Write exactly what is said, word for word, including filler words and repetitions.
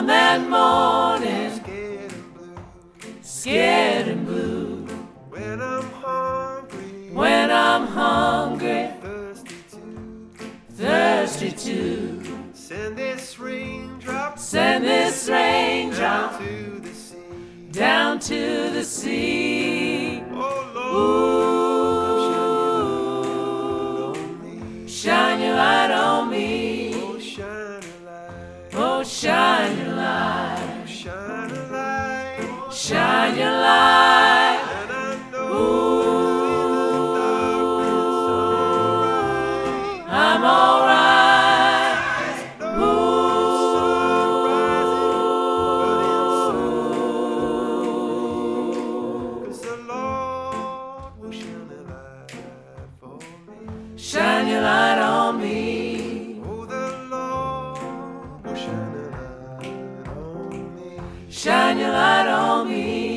on that morning, scared and blue. scared and blue. When I'm hungry, When I'm hungry, thirsty too. thirsty too. Send this raindrop, Send this raindrop down to the sea. down to the sea. Oh Lord, Ooh, shine your light on me. oh shine a light, Oh, shine your light. shine a light. Shine your light. And I know in the darkness, I'm alright. no sun rising, but it's so 'cause the Lord will shine a light for me. Shine your light on me. Oh, the Lord will shine a light on me. Shine your light on me.